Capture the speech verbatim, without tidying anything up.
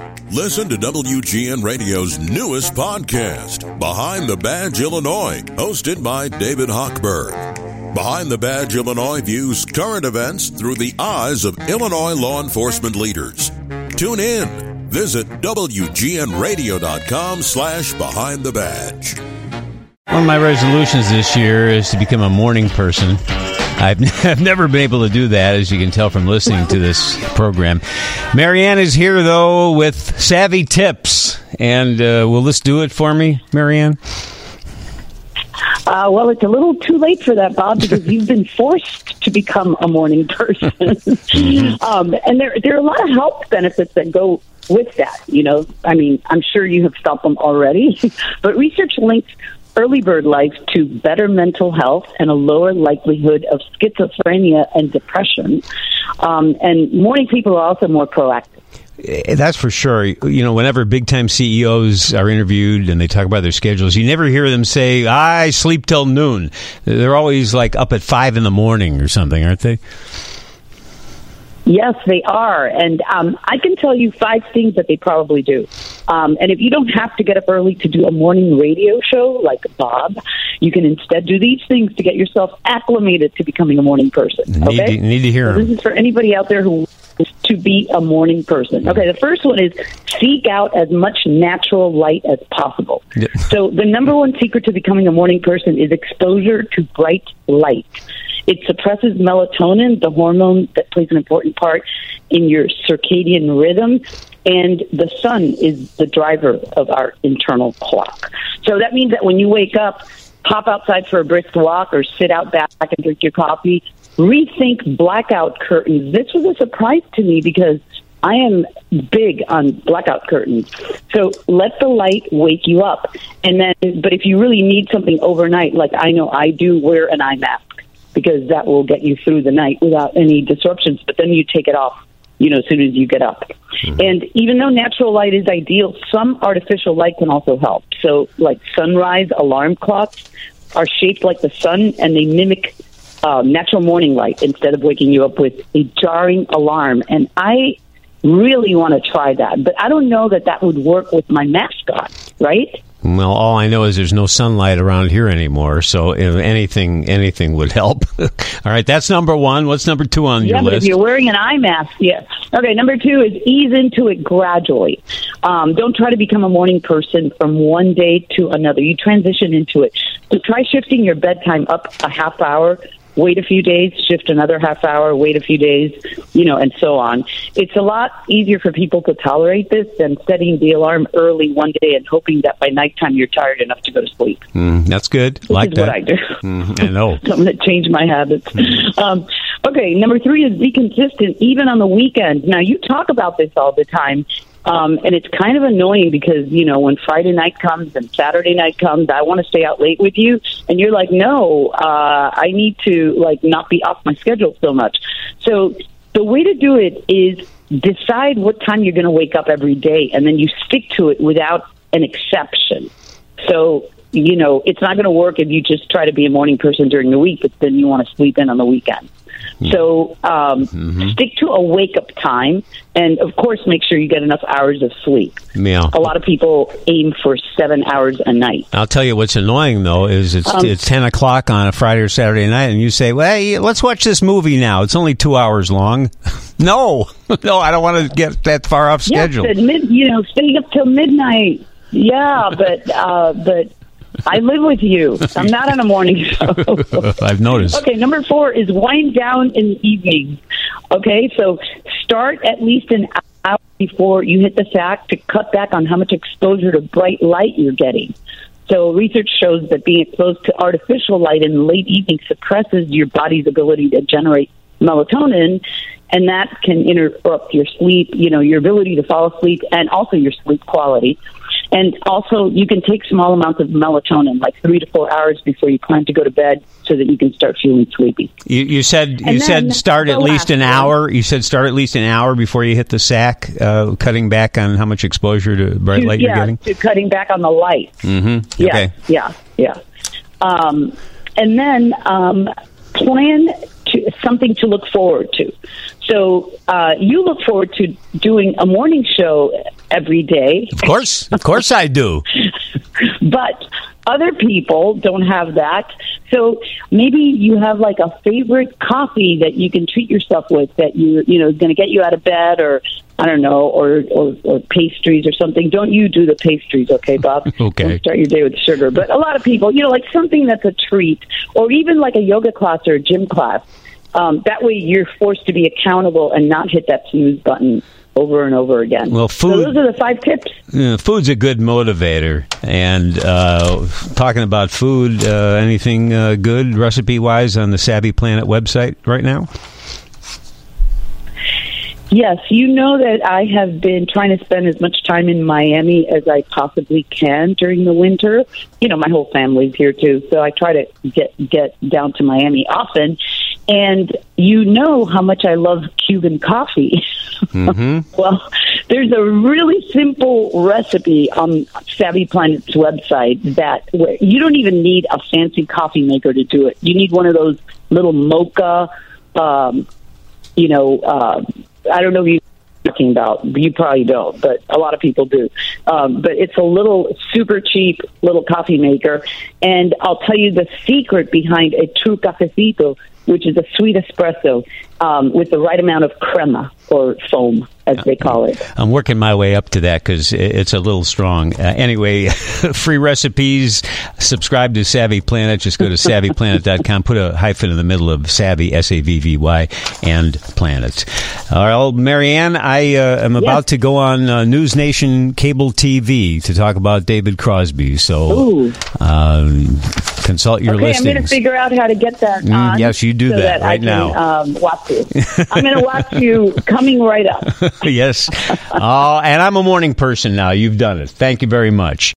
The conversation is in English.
Listen to W G N Radio's newest podcast, Behind the Badge Illinois, hosted by David Hochberg. Behind the Badge Illinois views current events through the eyes of Illinois law enforcement leaders. Tune in. Visit W G N radio dot com slash behind the badge. One of my resolutions this year is to become a morning person. I've, I've never been able to do that, as you can tell from listening to this program. Marianne is here, though, with savvy tips. And uh, will this do it for me, Marianne? Uh, well, it's a little too late for that, Bob, because you've been forced to become a morning person. mm-hmm. um, and there, there are a lot of health benefits that go with that. You know, I mean, I'm sure you have felt them already, but research links early bird life to better mental health and a lower likelihood of schizophrenia and depression. Um, and morning people are also more proactive. That's for sure. You know, whenever big-time C E Os are interviewed and they talk about their schedules, you never hear them say, I sleep till noon. They're always like up at five in the morning or something, aren't they? Yes, they are. And um, I can tell you five things that they probably do. Um, and if you don't have to get up early to do a morning radio show like Bob, you can instead do these things to get yourself acclimated to becoming a morning person. Need, okay? to, need to hear so them. This is for anybody out there who wants to be a morning person. Okay, the first one is seek out as much natural light as possible. Yeah. So the number one secret to becoming a morning person is exposure to bright light. It suppresses melatonin, the hormone that plays an important part in your circadian rhythm, and the sun is the driver of our internal clock. So that means that when you wake up, pop outside for a brisk walk or sit out back and drink your coffee, rethink blackout curtains. This was a surprise to me because I am big on blackout curtains. So let the light wake you up. And then, but if you really need something overnight, like I know I do, wear an eye mask, because that will get you through the night without any disruptions. But then you take it off, you know, as soon as you get up. Mm-hmm. And even though natural light is ideal, some artificial light can also help. So like sunrise alarm clocks are shaped like the sun, and they mimic uh, natural morning light instead of waking you up with a jarring alarm. And I really want to try that. But I don't know that that would work with my mask on, right? Well, all I know is there's no sunlight around here anymore, so if anything anything would help. All right, that's number one. What's number two on yeah, your but list? If you're wearing an eye mask, yes. Okay, number two is ease into it gradually. Um, don't try to become a morning person from one day to another. You transition into it. So try shifting your bedtime up a half hour. Wait a few days, shift another half hour, wait a few days, you know, and so on. It's a lot easier for people to tolerate this than setting the alarm early one day and hoping that by nighttime you're tired enough to go to sleep. Mm, that's good. This like is that. what I do. Mm, I know. Something that changed my habits. Mm. Um, okay, number three is be consistent, even on the weekend. Now, you talk about this all the time. Um, and it's kind of annoying because, you know, when Friday night comes and Saturday night comes, I want to stay out late with you. And you're like, no, uh, I need to, like, not be off my schedule so much. So the way to do it is decide what time you're going to wake up every day, and then you stick to it without an exception. So, you know, it's not going to work if you just try to be a morning person during the week, but then you want to sleep in on the weekend. So um, mm-hmm. stick to a wake-up time, and, of course, make sure you get enough hours of sleep. Yeah. A lot of people aim for seven hours a night. I'll tell you what's annoying, though, is it's um, it's ten o'clock on a Friday or Saturday night, and you say, well, hey, let's watch this movie now. It's only two hours long. no. No, I don't want to get that far off schedule. Yes, mid, you know, staying up till midnight. Yeah, but uh, but... I live with you. I'm not on a morning show. I've noticed. Okay, number four is wind down in the evening. Okay, so start at least an hour before you hit the sack to cut back on how much exposure to bright light you're getting. So research shows that being exposed to artificial light in the late evening suppresses your body's ability to generate melatonin, and that can interrupt your sleep, you know, your ability to fall asleep, and also your sleep quality. And also, you can take small amounts of melatonin, like three to four hours before you plan to go to bed, so that you can start feeling sleepy. You, you said you said start at least an hour. You said start at least an hour before you hit the sack, uh, cutting back on how much exposure to bright light yeah, you're getting. To cutting back on the light. Mm-hmm. Yeah, okay. yeah, yeah. Um, and then um, plan to something to look forward to. So uh, you look forward to doing a morning show every day. Of course. Of course I do. But other people don't have that. So maybe you have like a favorite coffee that you can treat yourself with that you you know is going to get you out of bed, or I don't know, or, or or pastries or something. Don't you do the pastries, okay, Bob? Okay. Don't start your day with sugar. But a lot of people, you know, like something that's a treat, or even like a yoga class or a gym class. Um, that way you're forced to be accountable and not hit that snooze button over and over again. Well, food, so those are the five tips. Uh, food's a good motivator. And uh, talking about food, uh, anything uh, good recipe-wise on the Savvy Planet website right now? Yes, you know that I have been trying to spend as much time in Miami as I possibly can during the winter. You know, my whole family's here too, so I try to get get down to Miami often. And you know how much I love Cuban coffee. Mm-hmm. Well, there's a really simple recipe on Savvy Planet's website that where you don't even need a fancy coffee maker to do it. You need one of those little mocha, um, you know, uh, I don't know if you're talking about, you probably don't, but a lot of people do. Um, but it's a little super cheap little coffee maker. And I'll tell you the secret behind a true cafecito, which is a sweet espresso um, with the right amount of crema, or foam, as they call it. I'm working my way up to that because it's a little strong. Uh, anyway, free recipes. Subscribe to Savvy Planet. Just go to savvy planet dot com. Put a hyphen in the middle of Savvy, S A V V Y, and Planet. All right, well, Marianne, I uh, am about yes. to go on uh, News Nation Cable T V to talk about David Crosby. So um, consult your okay, listings. I'm going to figure out how to get that mm, on. Yes, you do so that, that right I can, now. Um, watch it. I'm going to watch you coming right up. Yes. Uh, and I'm a morning person now. You've done it. Thank you very much.